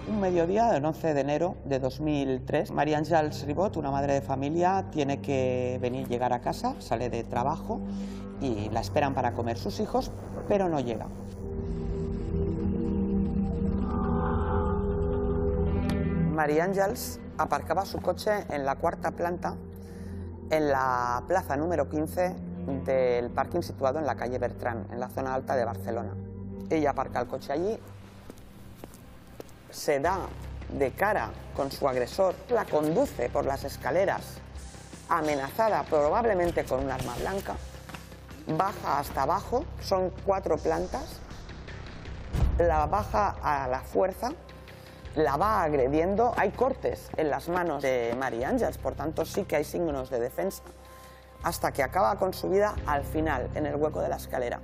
Un mediodía del 11 de enero de 2003, María Àngels Ribot, una madre de familia, tiene que llegar a casa, sale de trabajo y la esperan para comer sus hijos, pero no llega. María Àngels aparcaba su coche en la cuarta planta, en la plaza número 15 del parking situado en la calle Bertrán, en la zona alta de Barcelona. Ella aparca el coche allí, se da de cara con su agresor, la conduce por las escaleras, amenazada probablemente con un arma blanca, baja hasta abajo, son 4 plantas, la baja a la fuerza, la va agrediendo, hay cortes en las manos de María Àngels, por tanto sí que hay signos de defensa, hasta que acaba con su vida al final, en el hueco de la escalera.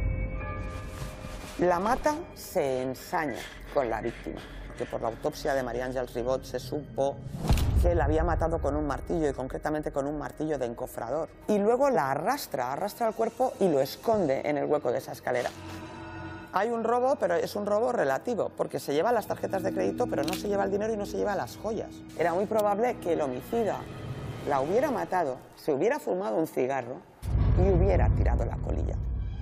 La mata, se ensaña con la víctima, que por la autopsia de María Àngels Ribot se supo que la había matado con un martillo, y concretamente con un martillo de encofrador. Y luego la arrastra el cuerpo y lo esconde en el hueco de esa escalera. Hay un robo, pero es un robo relativo, porque se lleva las tarjetas de crédito, pero no se lleva el dinero y no se lleva las joyas. Era muy probable que el homicida la hubiera matado, se hubiera fumado un cigarro y hubiera tirado la colilla.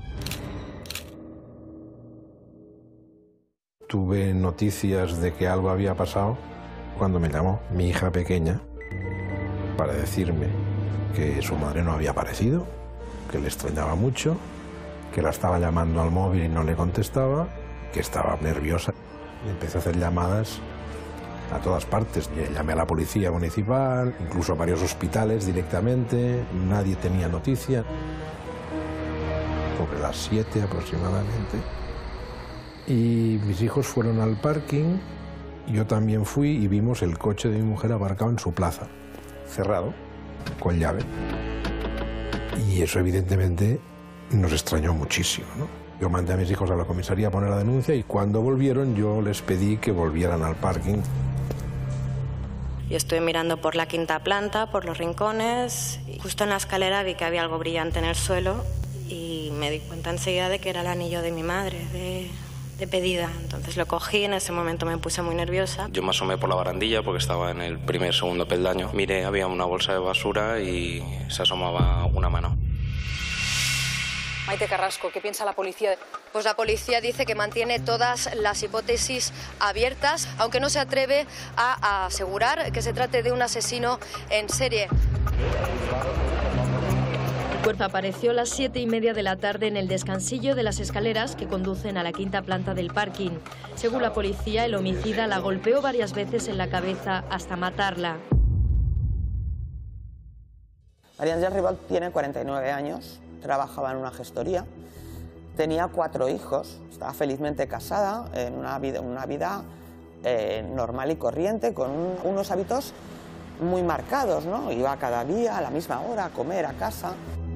Tuve noticias de que algo había pasado cuando me llamó mi hija pequeña para decirme que su madre no había aparecido, que le extrañaba mucho, que la estaba llamando al móvil y no le contestaba, que estaba nerviosa. Y empecé a hacer llamadas a todas partes. Llamé a la policía municipal, incluso a varios hospitales directamente, nadie tenía noticia. Sobre las 7 aproximadamente. Y mis hijos fueron al parking, yo también fui y vimos el coche de mi mujer aparcado en su plaza, cerrado, con llave. Y eso evidentemente nos extrañó muchísimo, ¿no? Yo mandé a mis hijos a la comisaría a poner la denuncia y cuando volvieron yo les pedí que volvieran al parking. Yo estuve mirando por la quinta planta, por los rincones, y justo en la escalera vi que había algo brillante en el suelo y me di cuenta enseguida de que era el anillo de mi madre, de pedida. Entonces lo cogí, en ese momento me puse muy nerviosa. Yo me asomé por la barandilla porque estaba en el segundo peldaño. Miré, había una bolsa de basura y se asomaba una mano. Maite Carrasco, ¿qué piensa la policía? Pues la policía dice que mantiene todas las hipótesis abiertas, aunque no se atreve a asegurar que se trate de un asesino en serie. El cuerpo apareció a las 7:30 de la tarde en el descansillo de las escaleras que conducen a la quinta planta del parking. Según la policía, el homicida la golpeó varias veces en la cabeza hasta matarla. María Àngels Ribot tiene 49 años, trabajaba en una gestoría, tenía 4 hijos, estaba felizmente casada, en una vida normal y corriente, con unos hábitos muy marcados, ¿no? Iba cada día a la misma hora a comer a casa.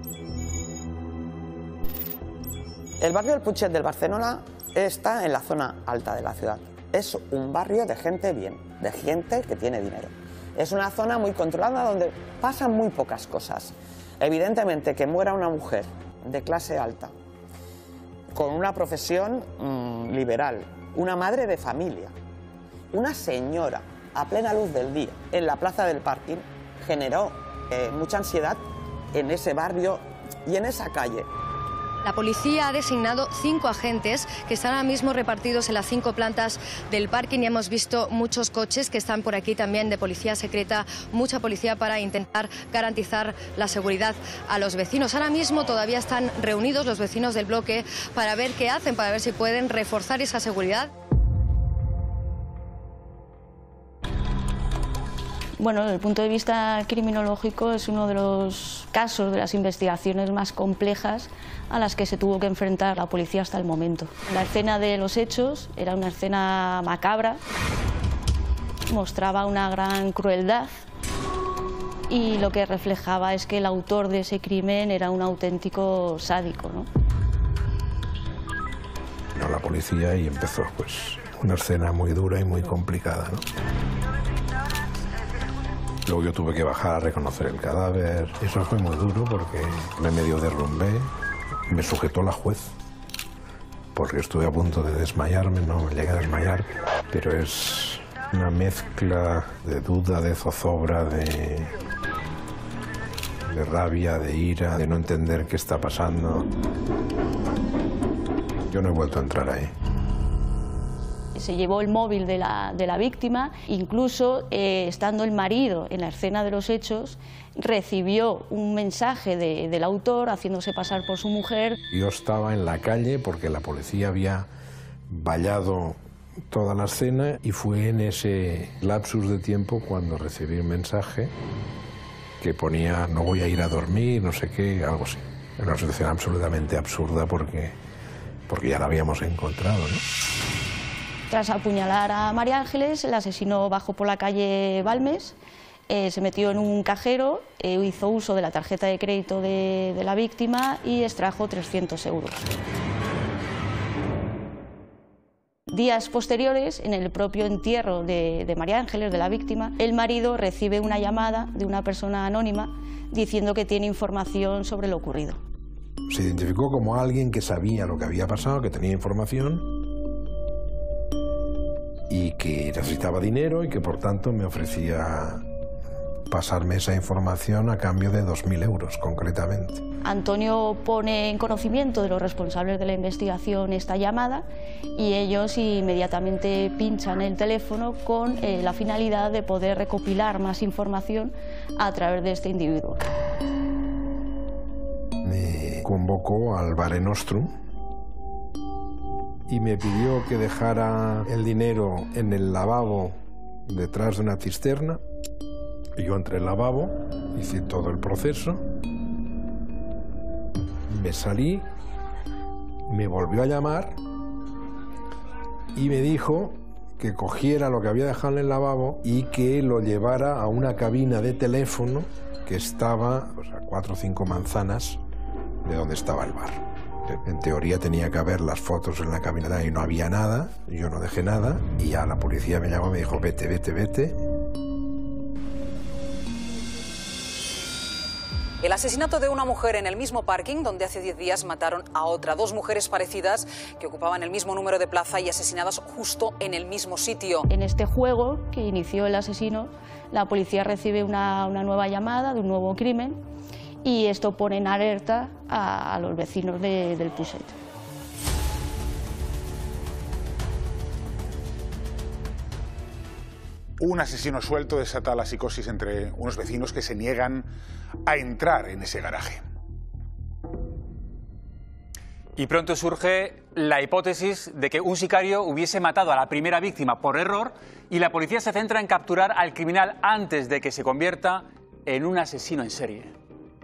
El barrio del Putxet del Barcelona está en la zona alta de la ciudad. Es un barrio de gente bien, de gente que tiene dinero. Es una zona muy controlada donde pasan muy pocas cosas. Evidentemente que muera una mujer de clase alta, con una profesión liberal, una madre de familia, una señora a plena luz del día en la plaza del parking, generó mucha ansiedad en ese barrio y en esa calle. La policía ha designado 5 agentes que están ahora mismo repartidos en las 5 plantas del parking y hemos visto muchos coches que están por aquí también de policía secreta, mucha policía para intentar garantizar la seguridad a los vecinos. Ahora mismo todavía están reunidos los vecinos del bloque para ver qué hacen, para ver si pueden reforzar esa seguridad. Bueno, desde el punto de vista criminológico es uno de los casos de las investigaciones más complejas a las que se tuvo que enfrentar la policía hasta el momento. La escena de los hechos era una escena macabra, mostraba una gran crueldad y lo que reflejaba es que el autor de ese crimen era un auténtico sádico, ¿no? Vino la policía y empezó pues una escena muy dura y muy complicada, ¿no? Luego yo tuve que bajar a reconocer el cadáver. Eso fue muy duro porque me medio derrumbé. Me sujetó la juez porque estuve a punto de desmayarme, no me llegué a desmayar, pero es Una mezcla de duda, de zozobra, de rabia, de ira, de no entender qué está pasando. Yo no he vuelto a entrar ahí. Se llevó el móvil de la víctima, incluso estando el marido en la escena de los hechos, recibió un mensaje del autor haciéndose pasar por su mujer. Yo estaba en la calle porque la policía había vallado toda la escena y fue en ese lapsus de tiempo cuando recibí un mensaje que ponía no voy a ir a dormir, no sé qué, algo así. Era una situación absolutamente absurda porque ya la habíamos encontrado, ¿no? Tras apuñalar a María Ángeles, el asesino bajó por la calle Balmes, se metió en un cajero, hizo uso de la tarjeta de crédito de la víctima y extrajo 300 euros. Días posteriores, en el propio entierro de María Ángeles, de la víctima, el marido recibe una llamada de una persona anónima diciendo que tiene información sobre lo ocurrido. Se identificó como alguien que sabía lo que había pasado, que tenía información y que necesitaba dinero y que por tanto me ofrecía pasarme esa información a cambio de 2.000 euros concretamente. Antonio pone en conocimiento de los responsables de la investigación esta llamada y ellos inmediatamente pinchan el teléfono con la finalidad de poder recopilar más información a través de este individuo. Me convocó al Mare Nostrum y me pidió que dejara el dinero en el lavabo detrás de una cisterna. Yo entré al lavabo, hice todo el proceso, me salí, me volvió a llamar y me dijo que cogiera lo que había dejado en el lavabo y que lo llevara a una cabina de teléfono que estaba a 4 o 5 manzanas de donde estaba el bar. En teoría tenía que haber las fotos en la cabina y no había nada, yo no dejé nada y ya la policía me llamó y me dijo vete, vete, vete. El asesinato de una mujer en el mismo parking donde hace 10 días mataron a otra. 2 mujeres parecidas que ocupaban el mismo número de plaza y asesinadas justo en el mismo sitio. En este juego que inició el asesino, la policía recibe una nueva llamada de un nuevo crimen y esto pone en alerta a los vecinos del Puset. Un asesino suelto desata la psicosis entre unos vecinos que se niegan a entrar en ese garaje. Y pronto surge la hipótesis de que un sicario hubiese matado a la primera víctima por error y la policía se centra en capturar al criminal antes de que se convierta en un asesino en serie.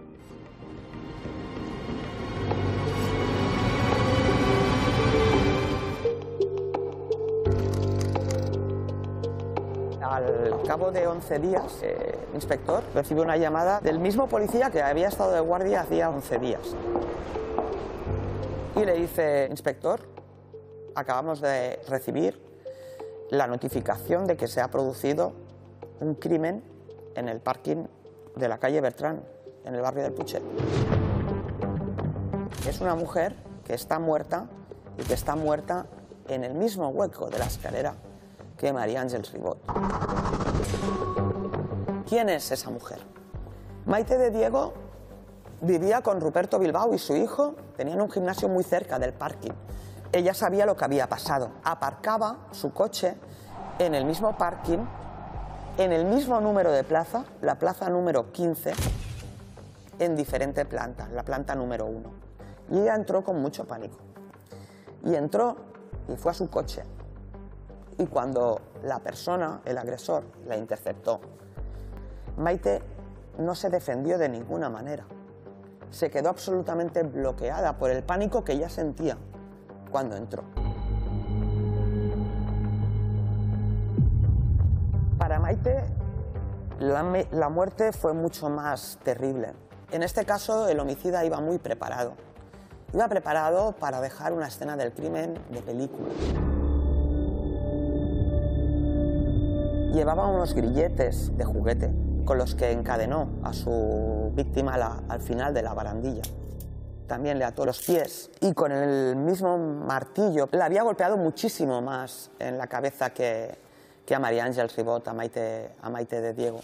Al cabo de 11 días, el inspector recibe una llamada del mismo policía que había estado de guardia hacía 11 días. Y le dice, inspector, acabamos de recibir la notificación de que se ha producido un crimen en el parking de la calle Bertrán, en el barrio del Puchet. Es una mujer que está muerta y que está muerta en el mismo hueco de la escalera que María Ángeles Ribot. ¿Quién es esa mujer? Maite de Diego vivía con Ruperto Bilbao y su hijo, tenían un gimnasio muy cerca del parking. Ella sabía lo que había pasado. Aparcaba su coche en el mismo parking, en el mismo número de plaza, la plaza número 15, en diferente planta, la planta número 1. Y ella entró con mucho pánico. Y entró y fue a su coche. Y cuando la persona, el agresor, la interceptó, Maite no se defendió de ninguna manera. Se quedó absolutamente bloqueada por el pánico que ella sentía cuando entró. Para Maite, la muerte fue mucho más terrible. En este caso, el homicida iba muy preparado. Iba preparado para dejar una escena del crimen de película. Llevaba unos grilletes de juguete con los que encadenó a su víctima al final de la barandilla. También le ató los pies y con el mismo martillo la había golpeado muchísimo más en la cabeza que que a María Ángeles Ribot, a Maite de Diego.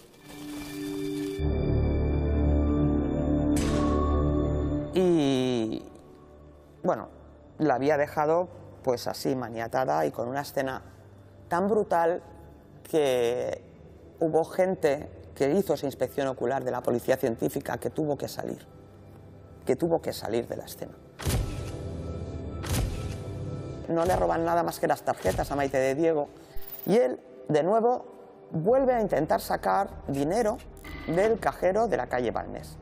Y bueno, la había dejado pues así maniatada y con una escena tan brutal que hubo gente que hizo esa inspección ocular de la policía científica que tuvo que salir de la escena. No le roban nada más que las tarjetas a Maite de Diego y él, de nuevo, vuelve a intentar sacar dinero del cajero de la calle Balmes.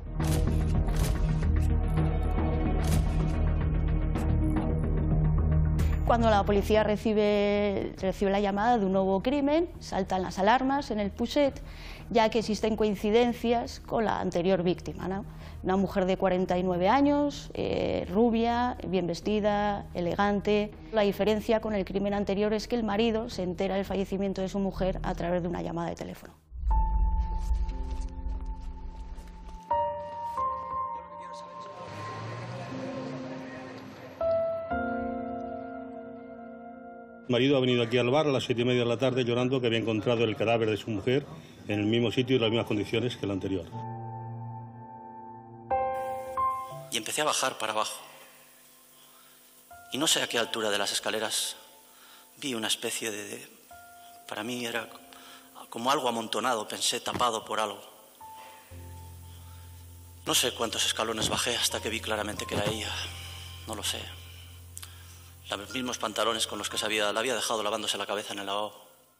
Cuando la policía recibe la llamada de un nuevo crimen, saltan las alarmas en el Putxet, ya que existen coincidencias con la anterior víctima, ¿no? Una mujer de 49 años, rubia, bien vestida, elegante. La diferencia con el crimen anterior es que el marido se entera del fallecimiento de su mujer a través de una llamada de teléfono. El marido ha venido aquí al bar a las 7:30 de la tarde llorando que había encontrado el cadáver de su mujer en el mismo sitio y en las mismas condiciones que el anterior. Y empecé a bajar para abajo. Y no sé a qué altura de las escaleras vi una especie de... Para mí era como algo amontonado, pensé, tapado por algo. No sé cuántos escalones bajé hasta que vi claramente que era ella. No lo sé. Los mismos pantalones con los que la había dejado lavándose la cabeza en el lavabo.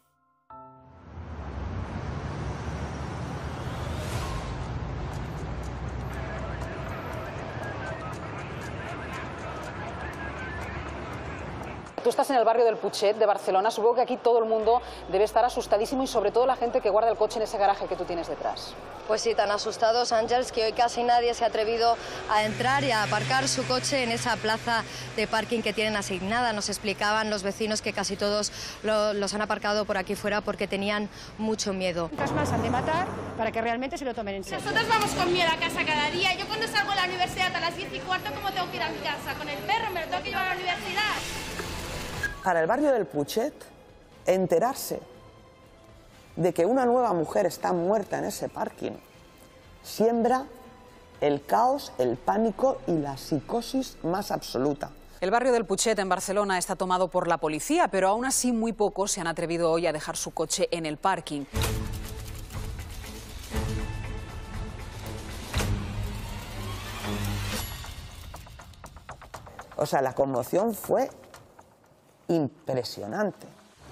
Tú estás en el barrio del Putxet de Barcelona, supongo que aquí todo el mundo debe estar asustadísimo y sobre todo la gente que guarda el coche en ese garaje que tú tienes detrás. Pues sí, tan asustados, Ángeles, que hoy casi nadie se ha atrevido a entrar y a aparcar su coche en esa plaza de parking que tienen asignada. Nos explicaban los vecinos que casi todos los han aparcado por aquí fuera porque tenían mucho miedo. Muchas más han de matar para que realmente se lo tomen en serio. Nosotros vamos con miedo a casa cada día. Yo cuando salgo de la universidad a las 10:15, ¿cómo tengo que ir a mi casa? ¿Con el perro? ¿Me lo tengo que llevar a la universidad? Para el barrio del Putxet, enterarse de que una nueva mujer está muerta en ese parking siembra el caos, el pánico y la psicosis más absoluta. El barrio del Putxet en Barcelona está tomado por la policía, pero aún así muy pocos se han atrevido hoy a dejar su coche en el parking. O sea, la conmoción fue impresionante.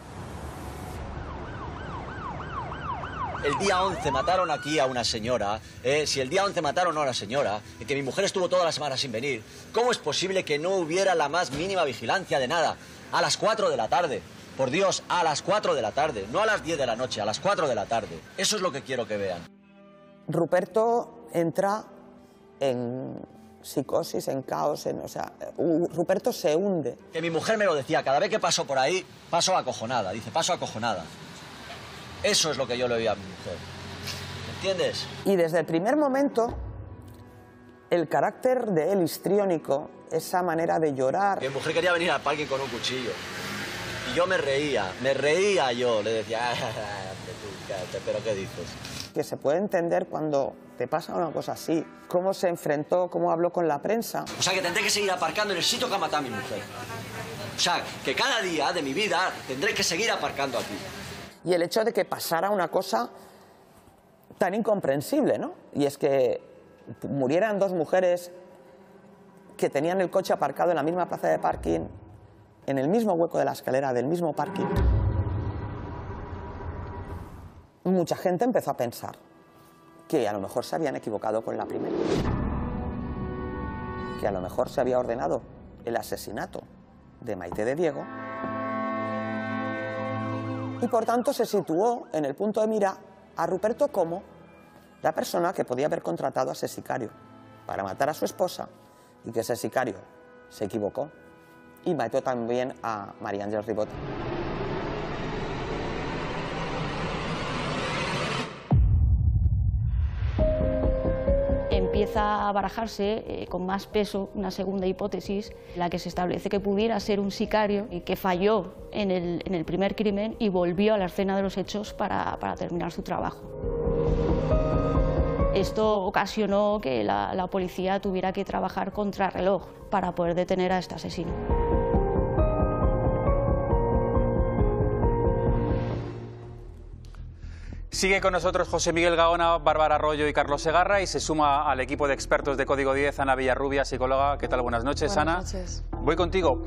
El día 11 mataron aquí a una señora. Si el día 11 mataron a una señora, y que mi mujer estuvo toda la semana sin venir, ¿cómo es posible que no hubiera la más mínima vigilancia de nada? A las 4 de la tarde. Por Dios, a las 4 de la tarde. No a las 10 de la noche, a las 4 de la tarde. Eso es lo que quiero que vean. Ruperto entra en psicosis, en caos, Ruperto se hunde. Que mi mujer me lo decía, cada vez que paso por ahí, paso acojonada. Dice, paso acojonada. Eso es lo que yo le oía a mi mujer. ¿Entiendes? Y desde el primer momento, el carácter de él histriónico, esa manera de llorar... Mi mujer quería venir al parking con un cuchillo. Y yo me reía yo. Le decía, ¿pero qué dices? Que se puede entender cuando te pasa una cosa así, cómo se enfrentó, cómo habló con la prensa. O sea, que tendré que seguir aparcando en el sitio que ha matado a mi mujer. O sea, que cada día de mi vida tendré que seguir aparcando aquí. Y el hecho de que pasara una cosa tan incomprensible, ¿no? Y es que murieran dos mujeres que tenían el coche aparcado en la misma plaza de parking, en el mismo hueco de la escalera del mismo parking. Mucha gente empezó a pensar que a lo mejor se habían equivocado con la primera, que a lo mejor se había ordenado el asesinato de Maite de Diego y por tanto se situó en el punto de mira a Ruperto como la persona que podía haber contratado a ese sicario para matar a su esposa y que ese sicario se equivocó y mató también a María Ángeles Ribot. empieza a barajarse con más peso una segunda hipótesis, la que se establece que pudiera ser un sicario y que falló en el primer crimen y volvió a la escena de los hechos para terminar su trabajo. Esto ocasionó que la policía tuviera que trabajar contrarreloj para poder detener a este asesino. Sigue con nosotros José Miguel Gaona, Bárbara Arroyo y Carlos Segarra, y se suma al equipo de expertos de Código 10 Ana Villarrubia, psicóloga. ¿Qué tal? Buenas noches, Ana. Buenas noches. Voy contigo.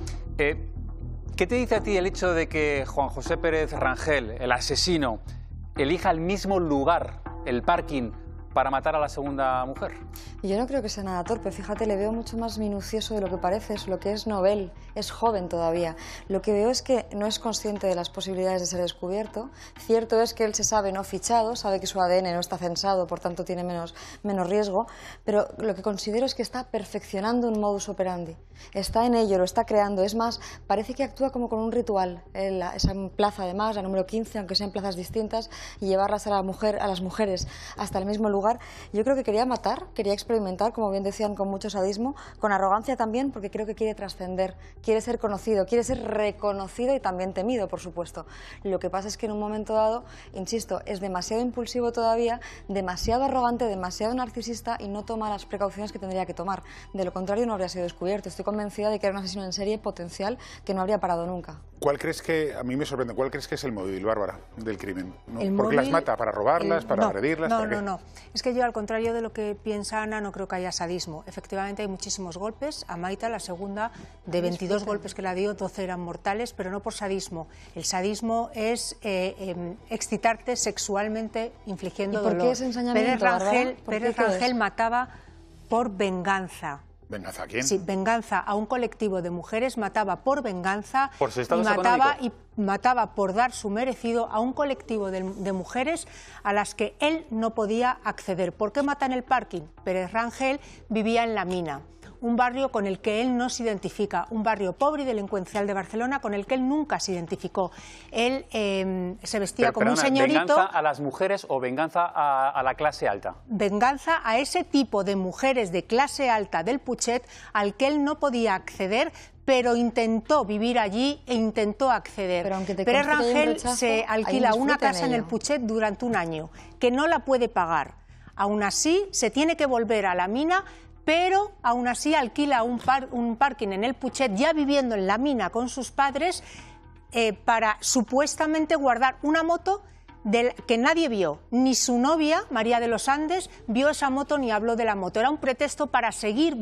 ¿Qué te dice a ti el hecho de que Juan José Pérez Rangel, el asesino, elija el mismo lugar, el parking, para matar a la segunda mujer? Y yo no creo que sea nada torpe, fíjate, le veo mucho más minucioso de lo que parece, es lo que es novel, es joven todavía. Lo que veo es que no es consciente de las posibilidades de ser descubierto. Cierto es que él se sabe no fichado, sabe que su ADN no está censado, por tanto tiene menos riesgo, pero lo que considero es que está perfeccionando un modus operandi. Está en ello, lo está creando, es más, parece que actúa como con un ritual. Esa plaza además, la número 15, aunque sean plazas distintas, y llevarlas a las mujeres hasta el mismo lugar. Yo creo que quería matar, quería experimentar, como bien decían, con mucho sadismo, con arrogancia también, porque creo que quiere trascender, quiere ser conocido, quiere ser reconocido y también temido, por supuesto. Lo que pasa es que en un momento dado, insisto, es demasiado impulsivo todavía, demasiado arrogante, demasiado narcisista y no toma las precauciones que tendría que tomar. De lo contrario, no habría sido descubierto. Estoy convencida de que era un asesino en serie potencial que no habría parado nunca. ¿Cuál crees que, a mí me sorprende, cuál crees que es el móvil, Bárbara, del crimen? ¿No? ¿Porque móvil, las mata? ¿Para robarlas? ¿Para agredirlas? No. Es que yo, al contrario de lo que piensa Ana, no creo que haya sadismo. Efectivamente, hay muchísimos golpes. A Maita, la segunda, de 22 golpes que la dio, 12 eran mortales, pero no por sadismo. El sadismo es excitarte sexualmente infligiendo dolor. ¿Y por qué ese ensañamiento, Pérez Rangel mataba por venganza. ¿Venganza a quién? Sí, venganza a un colectivo de mujeres, mataba por venganza por su estado económico. Y mataba por dar su merecido a un colectivo de mujeres a las que él no podía acceder. ¿Por qué mata en el parking? Pérez Rangel vivía en La Mina, un barrio con el que él no se identifica, un barrio pobre y delincuencial de Barcelona con el que él nunca se identificó. Él se vestía como un señorito. ¿Venganza a las mujeres o venganza a la clase alta? Venganza a ese tipo de mujeres de clase alta del Putxet al que él no podía acceder, pero intentó vivir allí e intentó acceder. Pérez Rangel se alquila una casa en el Putxet durante un año, que no la puede pagar. Aún así, se tiene que volver a La Mina, pero aún así alquila un parking en el Putxet, ya viviendo en La Mina con sus padres, para supuestamente guardar una moto que nadie vio. Ni su novia, María de los Andes, vio esa moto ni habló de la moto. Era un pretexto para seguir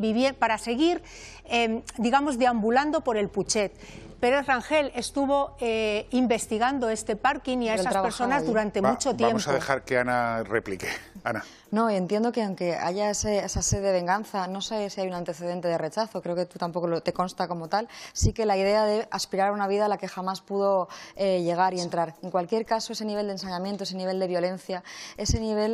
digamos, deambulando por el Putxet. Pérez Rangel estuvo investigando este parking y a esas personas durante mucho tiempo. Vamos a dejar que Ana replique. Ana. No, entiendo que aunque haya esa sed de venganza, no sé si hay un antecedente de rechazo, creo que tú tampoco te consta como tal, sí que la idea de aspirar a una vida a la que jamás pudo llegar y entrar. En cualquier caso, ese nivel de ensañamiento, ese nivel de violencia, ese nivel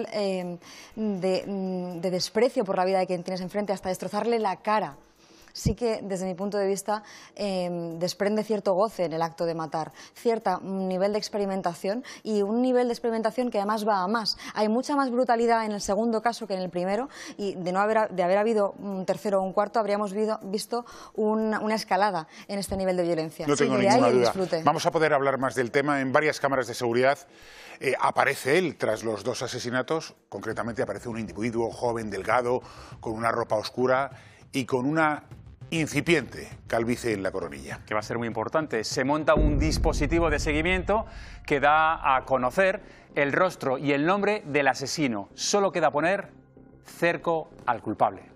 de desprecio por la vida de quien tienes enfrente, hasta destrozarle la cara, sí que, desde mi punto de vista, desprende cierto goce en el acto de matar, un nivel de experimentación y un nivel de experimentación que además va a más. Hay mucha más brutalidad en el segundo caso que en el primero y de haber habido un tercero o un cuarto habríamos visto una escalada en este nivel de violencia. No tengo ninguna duda. Vamos a poder hablar más del tema. En varias cámaras de seguridad aparece él tras los dos asesinatos. Concretamente aparece un individuo joven, delgado, con una ropa oscura y con una incipiente calvicie en la coronilla. Que va a ser muy importante. Se monta un dispositivo de seguimiento que da a conocer el rostro y el nombre del asesino. Solo queda poner cerco al culpable.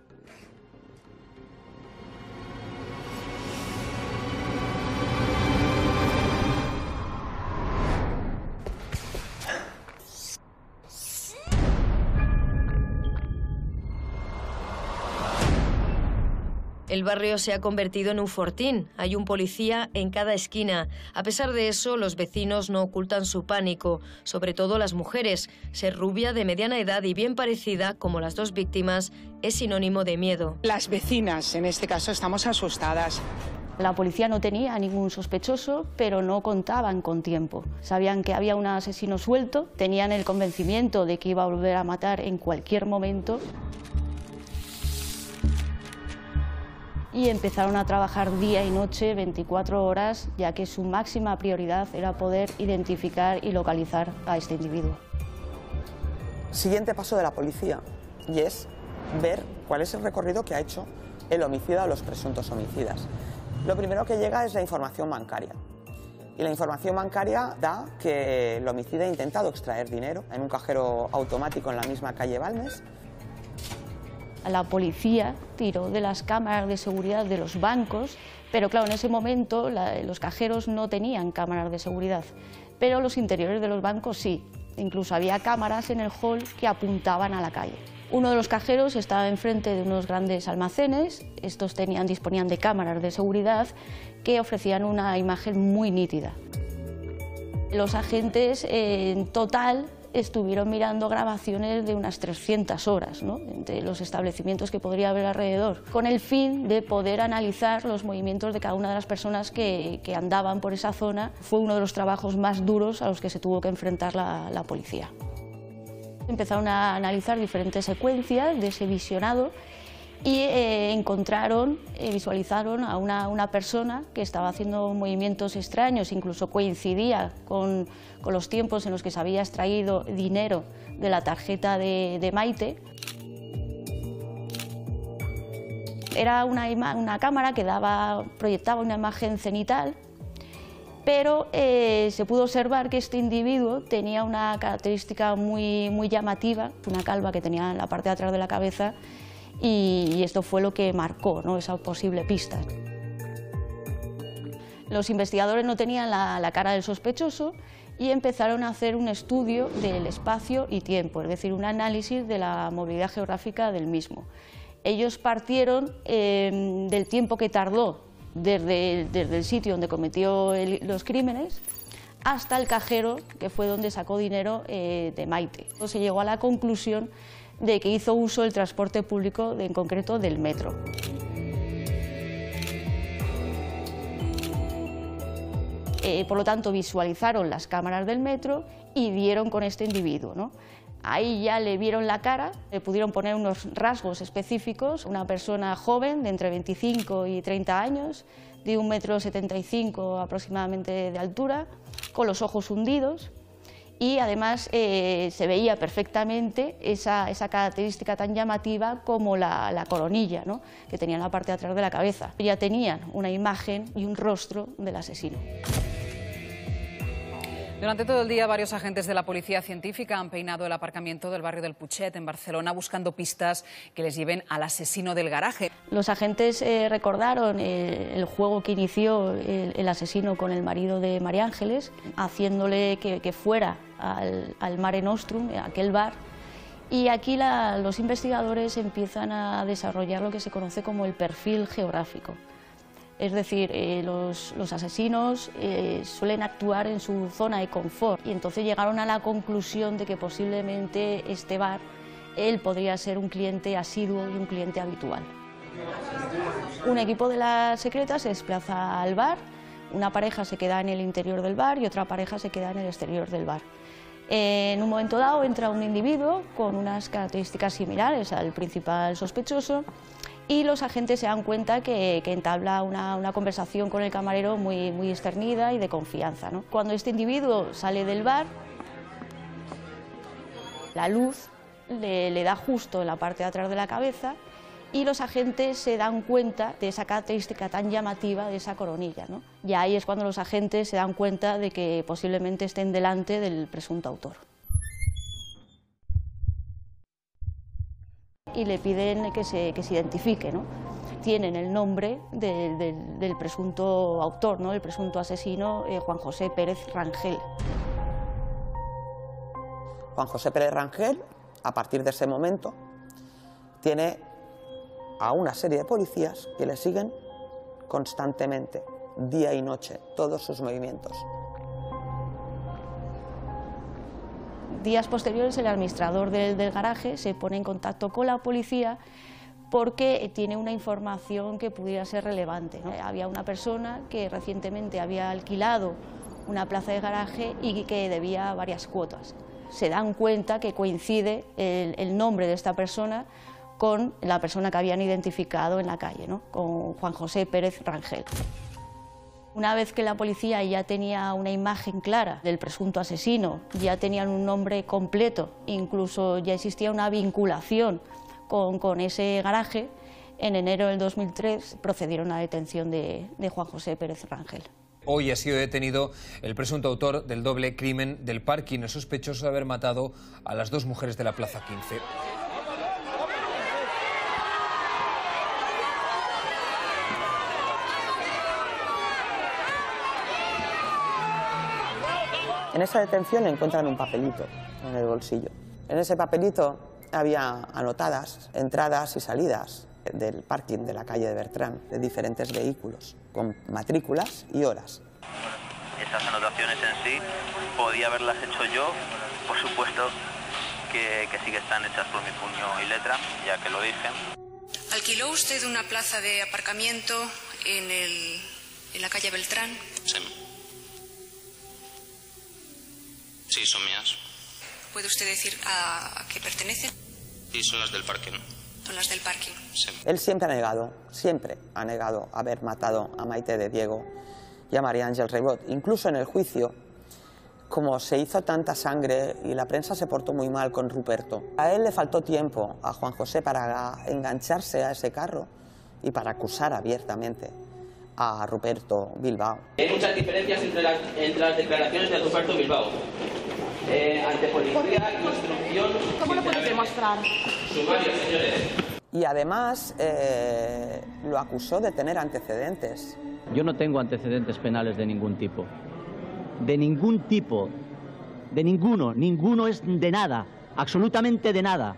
El barrio se ha convertido en un fortín. Hay un policía en cada esquina. A pesar de eso, los vecinos no ocultan su pánico, sobre todo las mujeres. Ser rubia, de mediana edad y bien parecida, como las dos víctimas, es sinónimo de miedo. Las vecinas, en este caso, estamos asustadas. La policía no tenía ningún sospechoso, pero no contaban con tiempo. Sabían que había un asesino suelto, tenían el convencimiento de que iba a volver a matar en cualquier momento. y empezaron a trabajar día y noche, 24 horas, ya que su máxima prioridad era poder identificar y localizar a este individuo. Siguiente paso de la policía, y es ver cuál es el recorrido que ha hecho el homicida o los presuntos homicidas. Lo primero que llega es la información bancaria. Y la información bancaria da que el homicida ha intentado extraer dinero en un cajero automático en la misma calle Balmes. La policía tiró de las cámaras de seguridad de los bancos, pero claro, en ese momento los cajeros no tenían cámaras de seguridad, pero los interiores de los bancos sí. Incluso había cámaras en el hall que apuntaban a la calle. Uno de los cajeros estaba enfrente de unos grandes almacenes. Estos disponían de cámaras de seguridad que ofrecían una imagen muy nítida. Los agentes en total estuvieron mirando grabaciones de unas 300 horas, ¿no?, entre los establecimientos que podría haber alrededor, con el fin de poder analizar los movimientos de cada una de las personas que andaban por esa zona. Fue uno de los trabajos más duros a los que se tuvo que enfrentar la policía. Empezaron a analizar diferentes secuencias de ese visionado y visualizaron a una persona que estaba haciendo movimientos extraños, incluso coincidía con los tiempos en los que se había extraído dinero de la tarjeta de Maite. Era una cámara que proyectaba una imagen cenital, pero se pudo observar que este individuo tenía una característica muy llamativa, una calva que tenía en la parte de atrás de la cabeza, y esto fue lo que marcó, ¿no?, esa posible pista. Los investigadores no tenían la cara del sospechoso y empezaron a hacer un estudio del espacio y tiempo, es decir, un análisis de la movilidad geográfica del mismo. Ellos partieron del tiempo que tardó desde el sitio donde cometió los crímenes hasta el cajero, que fue donde sacó dinero de Maite. Se llegó a la conclusión de que hizo uso del transporte público, en concreto del metro. Por lo tanto, visualizaron las cámaras del metro y dieron con este individuo, ¿no? Ahí ya le vieron la cara, le pudieron poner unos rasgos específicos, una persona joven de entre 25 y 30 años, de 1,75 m aproximadamente de altura, con los ojos hundidos, y además se veía perfectamente esa característica tan llamativa como la coronilla, ¿no?, que tenía en la parte de atrás de la cabeza. Ya tenían una imagen y un rostro del asesino. Durante todo el día, varios agentes de la policía científica han peinado el aparcamiento del barrio del Putxet, en Barcelona, buscando pistas que les lleven al asesino del garaje. Los agentes recordaron el juego que inició el asesino con el marido de María Ángeles, haciéndole que fuera al Mare Nostrum, a aquel bar. Y aquí los investigadores empiezan a desarrollar lo que se conoce como el perfil geográfico. Es decir, los asesinos suelen actuar en su zona de confort, y entonces llegaron a la conclusión de que posiblemente este bar, él podría ser un cliente asiduo y un cliente habitual. Un equipo de la secreta se desplaza al bar, una pareja se queda en el interior del bar y otra pareja se queda en el exterior del bar. En un momento dado entra un individuo con unas características similares al principal sospechoso, y los agentes se dan cuenta que entabla una conversación con el camarero muy externida y de confianza, ¿no? Cuando este individuo sale del bar, la luz le da justo en la parte de atrás de la cabeza, y los agentes se dan cuenta de esa característica tan llamativa de esa coronilla, ¿no? Y ahí es cuando los agentes se dan cuenta de que posiblemente estén delante del presunto autor. Y le piden que se identifique, ¿no? Tienen el nombre del presunto autor, ¿no?, el presunto asesino, Juan José Pérez Rangel. Juan José Pérez Rangel, a partir de ese momento, tiene a una serie de policías que le siguen constantemente, día y noche, todos sus movimientos. Días posteriores, el administrador del garaje se pone en contacto con la policía porque tiene una información que pudiera ser relevante, ¿no? Había una persona que recientemente había alquilado una plaza de garaje y que debía varias cuotas. Se dan cuenta que coincide el nombre de esta persona con la persona que habían identificado en la calle, ¿no? Con Juan José Pérez Rangel. Una vez que la policía ya tenía una imagen clara del presunto asesino, ya tenían un nombre completo, incluso ya existía una vinculación con ese garaje, en enero del 2003 procedieron a la detención de Juan José Pérez Rangel. Hoy ha sido detenido el presunto autor del doble crimen del parking, el sospechoso de haber matado a las dos mujeres de la Plaza 15. En esa detención encuentran un papelito en el bolsillo. En ese papelito había anotadas entradas y salidas del parking de la calle de Bertrán, de diferentes vehículos, con matrículas y horas. Esas anotaciones en sí podía haberlas hecho yo, por supuesto que sí que están hechas por mi puño y letra, ya que lo dije. ¿Alquiló usted una plaza de aparcamiento en la calle Beltrán? Sí. Sí, son mías. ¿Puede usted decir a qué pertenecen? Sí, son las del parking. Son las del parking. Sí. Él siempre ha negado haber matado a Maite de Diego y a María Ángel Reibot. Incluso en el juicio, como se hizo tanta sangre y la prensa se portó muy mal con Ruperto, a él le faltó tiempo, a Juan José, para engancharse a ese carro y para acusar abiertamente a Ruperto Bilbao. Hay muchas diferencias entre las declaraciones de Ruperto Bilbao. Ante policía, instrucción... ¿Cómo lo puedes demostrar? Sumario, señores. Y además lo acusó de tener antecedentes. Yo no tengo antecedentes penales de ningún tipo. De ningún tipo. De ninguno. Ninguno es de nada. Absolutamente de nada.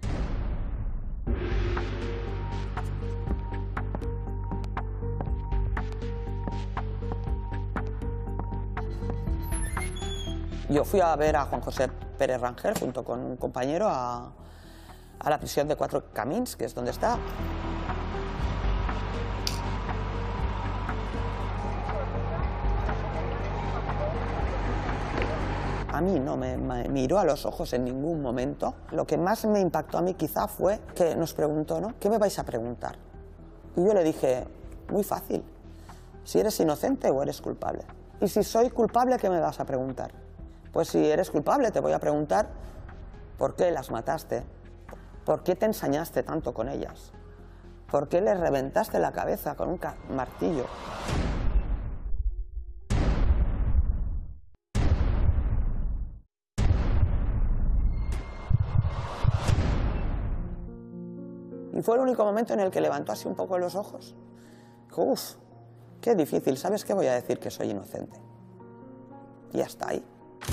Yo fui a ver a Juan José Pérez Rangel junto con un compañero a la prisión de Cuatro Camins, que es donde está. A mí no me miró a los ojos en ningún momento. Lo que más me impactó a mí quizá fue que nos preguntó, ¿no? ¿Qué me vais a preguntar? Y yo le dije, muy fácil, si eres inocente o eres culpable. Y si soy culpable, ¿qué me vas a preguntar? Pues si eres culpable te voy a preguntar por qué las mataste, por qué te ensañaste tanto con ellas, por qué les reventaste la cabeza con un martillo. Y fue el único momento en el que levantó así un poco los ojos. Dijo, uff, qué difícil, ¿sabes qué? Voy a decir que soy inocente. Y hasta ahí.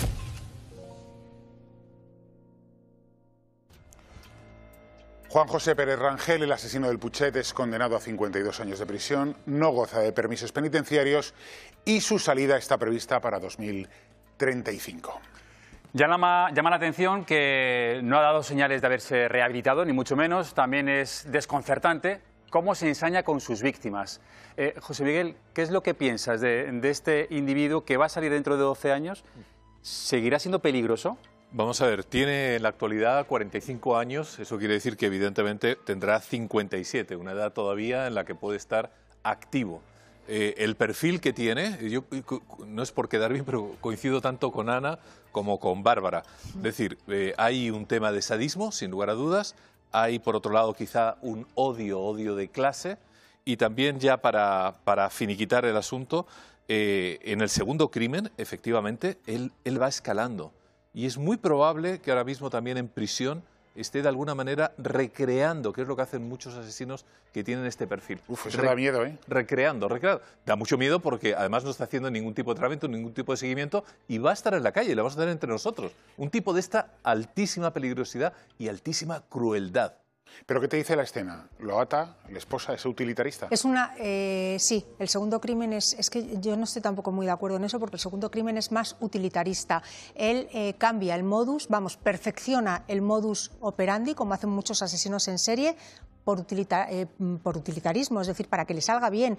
Juan José Pérez Rangel, el asesino del Putxet, es condenado a 52 años de prisión, no goza de permisos penitenciarios y su salida está prevista para 2035. Llama la atención que no ha dado señales de haberse rehabilitado, ni mucho menos. También es desconcertante cómo se ensaña con sus víctimas. José Miguel, ¿qué es lo que piensas de este individuo que va a salir dentro de 12 años? ¿Seguirá siendo peligroso? Vamos a ver, tiene en la actualidad 45 años, eso quiere decir que evidentemente tendrá 57, una edad todavía en la que puede estar activo. El perfil que tiene, yo no es por quedar bien, pero coincido tanto con Ana como con Bárbara. Es decir, hay un tema de sadismo, sin lugar a dudas, hay por otro lado quizá un odio de clase y también ya para finiquitar el asunto, en el segundo crimen, efectivamente, él va escalando. Y es muy probable que ahora mismo también en prisión esté de alguna manera recreando, que es lo que hacen muchos asesinos que tienen este perfil. Uf, eso da miedo, ¿eh? Recreando. Da mucho miedo porque además no está haciendo ningún tipo de tratamiento, ningún tipo de seguimiento y va a estar en la calle, la vamos a tener entre nosotros. Un tipo de esta altísima peligrosidad y altísima crueldad. ¿Pero qué te dice la escena? ¿Lo ata? ¿La esposa es utilitarista? Es una... sí, el segundo crimen es que yo no estoy tampoco muy de acuerdo en eso porque el segundo crimen es más utilitarista. Él cambia el modus, perfecciona el modus operandi, como hacen muchos asesinos en serie, por utilitarismo, es decir, para que le salga bien.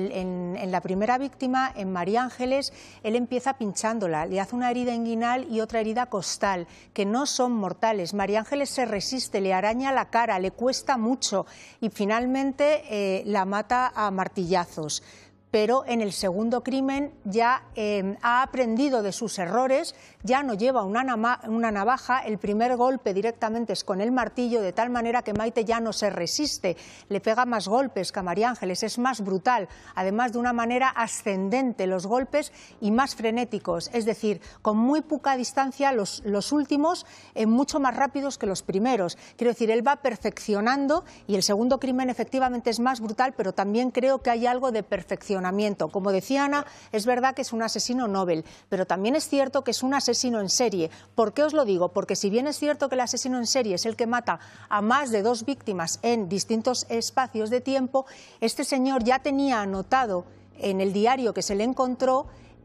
En la primera víctima, en María Ángeles, él empieza pinchándola, le hace una herida inguinal y otra herida costal, que no son mortales. María Ángeles se resiste, le araña la cara, le cuesta mucho y finalmente la mata a martillazos. Pero en el segundo crimen ya ha aprendido de sus errores, ya no lleva una navaja, el primer golpe directamente es con el martillo, de tal manera que Maite ya no se resiste, le pega más golpes que a María Ángeles, es más brutal, además de una manera ascendente los golpes y más frenéticos, es decir, con muy poca distancia los últimos mucho más rápidos que los primeros. Quiero decir, él va perfeccionando y el segundo crimen efectivamente es más brutal, pero también creo que hay algo de perfección. Como decía Ana, es verdad que es un asesino Nobel, pero también es cierto que es un asesino en serie. ¿Por qué os lo digo? Porque si bien es cierto que el asesino en serie es el que mata a más de 2 víctimas en distintos espacios de tiempo, este señor ya tenía anotado en el diario que se le encontró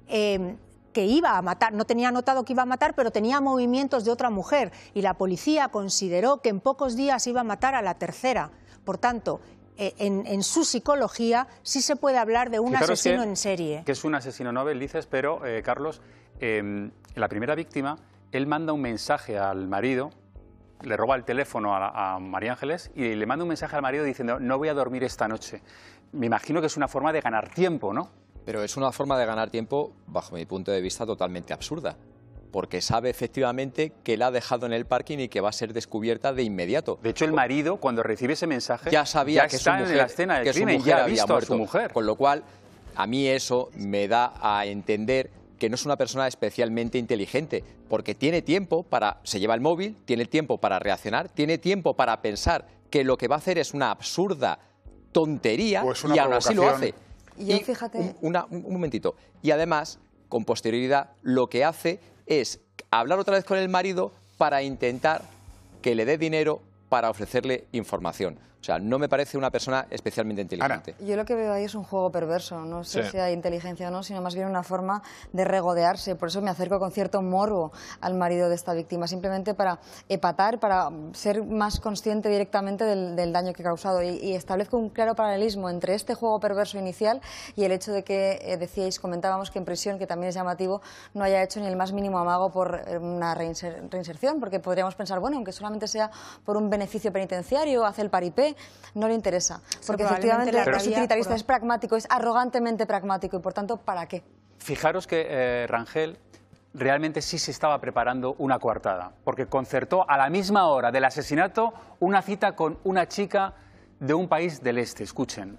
que iba a matar, no tenía anotado que iba a matar, pero tenía movimientos de otra mujer y la policía consideró que en pocos días iba a matar a la tercera. Por tanto, en su psicología sí se puede hablar de un asesino en serie. Que es un asesino Nobel, dices, pero, Carlos, en la primera víctima, él manda un mensaje al marido, le roba el teléfono a María Ángeles y le manda un mensaje al marido diciendo no voy a dormir esta noche. Me imagino que es una forma de ganar tiempo, ¿no? Pero es una forma de ganar tiempo, bajo mi punto de vista, totalmente absurda. Porque sabe efectivamente que la ha dejado en el parking y que va a ser descubierta de inmediato. De hecho, el marido, cuando recibe ese mensaje, ya sabía que está en la escena del crimen, ya ha visto a su mujer. Con lo cual, a mí eso me da a entender que no es una persona especialmente inteligente, porque tiene tiempo para... Se lleva el móvil, tiene tiempo para reaccionar, tiene tiempo para pensar que lo que va a hacer es una absurda tontería y aún así lo hace. Y fíjate... un momentito. Y además, con posterioridad, lo que hace es hablar otra vez con el marido para intentar que le dé dinero para ofrecerle información. O sea, no me parece una persona especialmente inteligente. Yo lo que veo ahí es un juego perverso, no sé si hay inteligencia o no, sino más bien una forma de regodearse. Por eso me acerco con cierto morbo al marido de esta víctima, simplemente para epatar, para ser más consciente directamente del daño que ha causado. Y establezco un claro paralelismo entre este juego perverso inicial y el hecho de que, comentábamos que en prisión, que también es llamativo, no haya hecho ni el más mínimo amago por una reinserción, porque podríamos pensar, bueno, aunque solamente sea por un beneficio penitenciario, hace el paripé, no le interesa, porque efectivamente es utilitarista, es pragmático, es arrogantemente pragmático y por tanto, ¿para qué? Fijaros que Rangel realmente sí se estaba preparando una coartada, porque concertó a la misma hora del asesinato una cita con una chica de un país del este. Escuchen.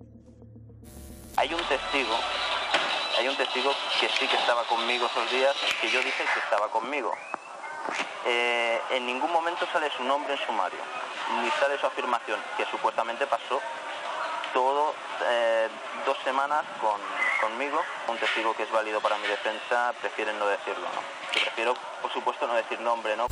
Hay un testigo que sí que estaba conmigo esos días, que yo dije que estaba conmigo. En ningún momento sale su nombre en sumario, ni sale su afirmación, que supuestamente pasó todo 2 semanas conmigo. Un testigo que es válido para mi defensa, prefieren no decirlo, ¿no? Yo prefiero, por supuesto, no decir nombre, ¿no?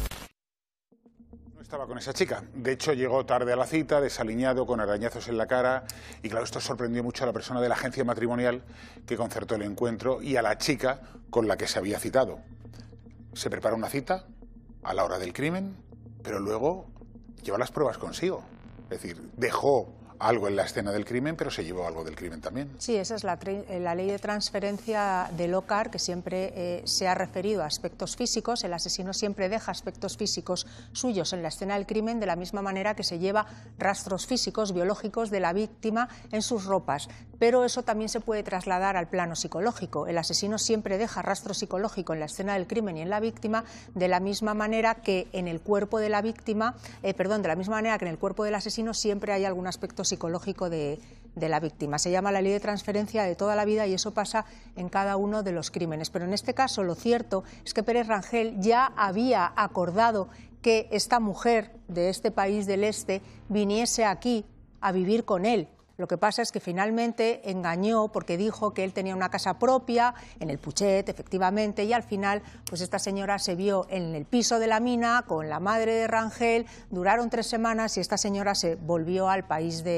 No estaba con esa chica. De hecho, llegó tarde a la cita, desaliñado, con arañazos en la cara. Y claro, esto sorprendió mucho a la persona de la agencia matrimonial que concertó el encuentro y a la chica con la que se había citado. Se prepara una cita a la hora del crimen, pero luego lleva las pruebas consigo. Es decir, dejó algo en la escena del crimen, pero se llevó algo del crimen también. Sí, esa es la ley de transferencia de Lockhart, que siempre se ha referido a aspectos físicos. El asesino siempre deja aspectos físicos suyos en la escena del crimen, de la misma manera que se lleva rastros físicos, biológicos de la víctima en sus ropas. Pero eso también se puede trasladar al plano psicológico. El asesino siempre deja rastro psicológico en la escena del crimen y en la víctima, de la misma manera que en el cuerpo de la víctima, de la misma manera que en el cuerpo del asesino siempre hay algún aspecto psicológico de la víctima. Se llama la ley de transferencia de toda la vida y eso pasa en cada uno de los crímenes. Pero en este caso lo cierto es que Pérez Rangel ya había acordado que esta mujer de este país del este viniese aquí a vivir con él. Lo que pasa es que finalmente engañó porque dijo que él tenía una casa propia en el Puchet, efectivamente, y al final pues esta señora se vio en el piso de la mina con la madre de Rangel, duraron 3 semanas y esta señora se volvió al país de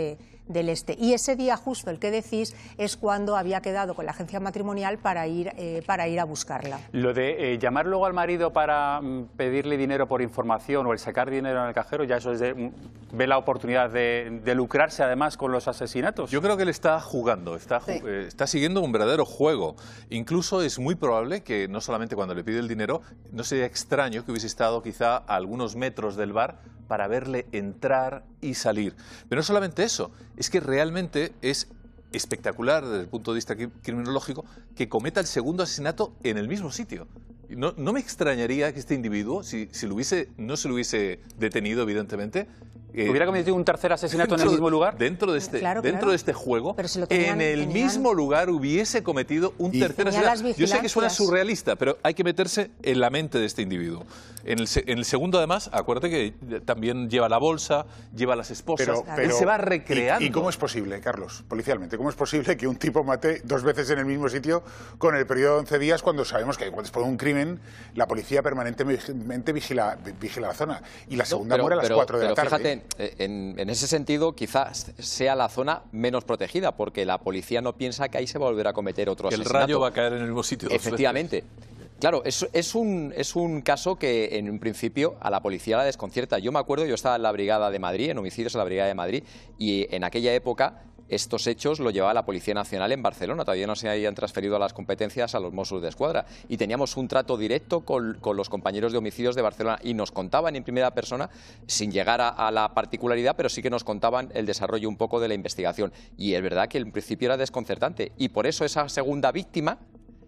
del Este. Y ese día justo, el que decís, es cuando había quedado con la agencia matrimonial para ir a buscarla. Lo de llamar luego al marido para pedirle dinero por información o el sacar dinero en el cajero, ya eso es ve la oportunidad de lucrarse además con los asesinatos. Yo creo que él está jugando, está siguiendo un verdadero juego. Incluso es muy probable que no solamente cuando le pide el dinero, no sería extraño que hubiese estado quizá a algunos metros del bar para verle entrar y salir. Pero no solamente eso, es que realmente es espectacular desde el punto de vista criminológico que cometa el segundo asesinato en el mismo sitio. No me extrañaría que este individuo, si no se lo hubiese detenido, evidentemente, ¿hubiera cometido un tercer asesinato en el mismo lugar? Dentro de este juego, en el mismo lugar hubiese cometido un tercer asesinato. Yo sé que suena surrealista, pero hay que meterse en la mente de este individuo. En el segundo, además, acuérdate que también lleva la bolsa, lleva las esposas, él se va recreando. ¿Y cómo es posible, Carlos, policialmente, cómo es posible que un tipo mate 2 veces en el mismo sitio con el periodo de 11 días cuando sabemos que después de un crimen la policía permanentemente vigila la zona? Y la segunda muere a las 4 de la tarde. Fíjate, en ese sentido quizás sea la zona menos protegida, porque la policía no piensa que ahí se va a volver a cometer otro asesinato. El rayo va a caer en el mismo sitio. Efectivamente. Claro, es un caso que en un principio a la policía la desconcierta. Yo me acuerdo, yo estaba en la Brigada de Madrid, en homicidios en la Brigada de Madrid, y en aquella época estos hechos lo llevaba la Policía Nacional en Barcelona, todavía no se habían transferido las competencias a los Mossos d'Esquadra y teníamos un trato directo con los compañeros de homicidios de Barcelona y nos contaban en primera persona, sin llegar a la particularidad, pero sí que nos contaban el desarrollo un poco de la investigación. Y es verdad que en principio era desconcertante y por eso esa segunda víctima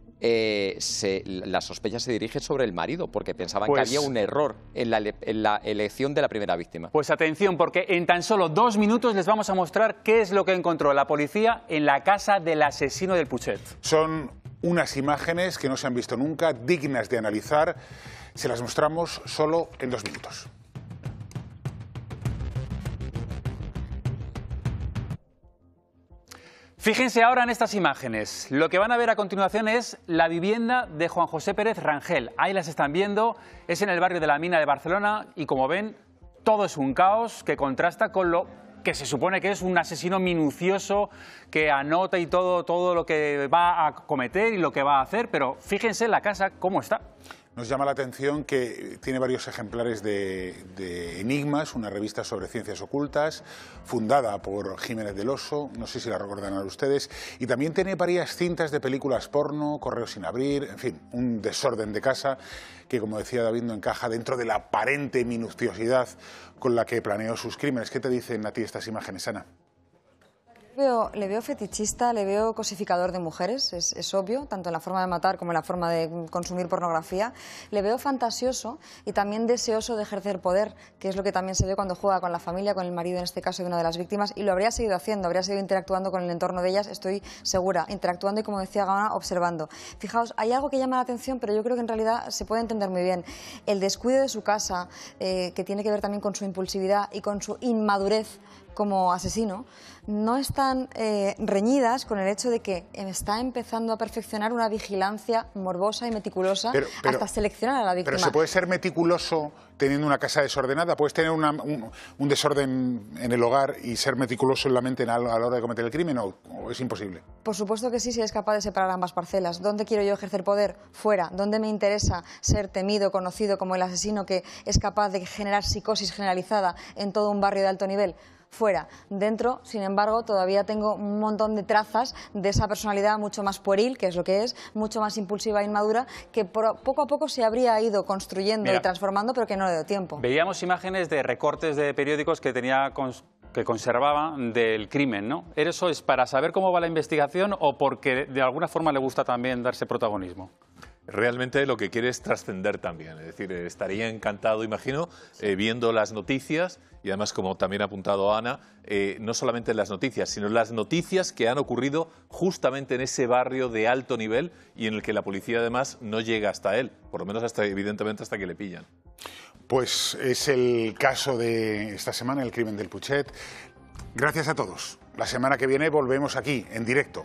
la sospecha se dirige sobre el marido, porque pensaban que había un error en la elección de la primera víctima. Pues atención, porque en tan solo 2 minutos les vamos a mostrar qué es lo que encontró la policía en la casa del asesino del Putxet. Son unas imágenes que no se han visto nunca, dignas de analizar. Se las mostramos solo en 2 minutos. Fíjense ahora en estas imágenes. Lo que van a ver a continuación es la vivienda de Juan José Pérez Rangel. Ahí las están viendo, es en el barrio de la Mina de Barcelona y como ven, todo es un caos que contrasta con lo que se supone que es un asesino minucioso que anota y todo lo que va a cometer y lo que va a hacer, pero fíjense en la casa cómo está. Nos llama la atención que tiene varios ejemplares de Enigmas, una revista sobre ciencias ocultas, fundada por Jiménez del Oso, no sé si la recordarán ustedes, y también tiene varias cintas de películas porno, Correos sin abrir, en fin, un desorden de casa que, como decía David, no encaja dentro de la aparente minuciosidad con la que planeó sus crímenes. ¿Qué te dicen a ti estas imágenes, Ana? Le veo fetichista, le veo cosificador de mujeres, es obvio, tanto en la forma de matar como en la forma de consumir pornografía. Le veo fantasioso y también deseoso de ejercer poder, que es lo que también se ve cuando juega con la familia, con el marido en este caso de una de las víctimas, y lo habría seguido haciendo, habría seguido interactuando con el entorno de ellas, estoy segura, interactuando y, como decía Gaona, observando. Fijaos, hay algo que llama la atención, pero yo creo que en realidad se puede entender muy bien. El descuido de su casa, que tiene que ver también con su impulsividad y con su inmadurez como asesino, no están reñidas con el hecho de que está empezando a perfeccionar una vigilancia morbosa y meticulosa hasta seleccionar a la víctima. Pero ¿se puede ser meticuloso teniendo una casa desordenada? ¿Puedes tener un desorden en el hogar y ser meticuloso en la mente a la hora de cometer el crimen o es imposible? Por supuesto que sí, si eres capaz de separar ambas parcelas. ¿Dónde quiero yo ejercer poder? Fuera. ¿Dónde me interesa ser temido, conocido como el asesino que es capaz de generar psicosis generalizada en todo un barrio de alto nivel? Fuera. Dentro, sin embargo, todavía tengo un montón de trazas de esa personalidad mucho más pueril, que es lo que es, mucho más impulsiva e inmadura, que poco a poco se habría ido construyendo y transformando, pero que no le dio tiempo. Veíamos imágenes de recortes de periódicos que conservaba del crimen, ¿no? ¿Eso es para saber cómo va la investigación o porque de alguna forma le gusta también darse protagonismo? Realmente lo que quiere es trascender también, es decir, estaría encantado, imagino, viendo las noticias y además, como también ha apuntado Ana, no solamente las noticias, sino las noticias que han ocurrido justamente en ese barrio de alto nivel y en el que la policía además no llega hasta él, por lo menos evidentemente hasta que le pillan. Pues es el caso de esta semana, el crimen del Putxet. Gracias a todos. La semana que viene volvemos aquí, en directo.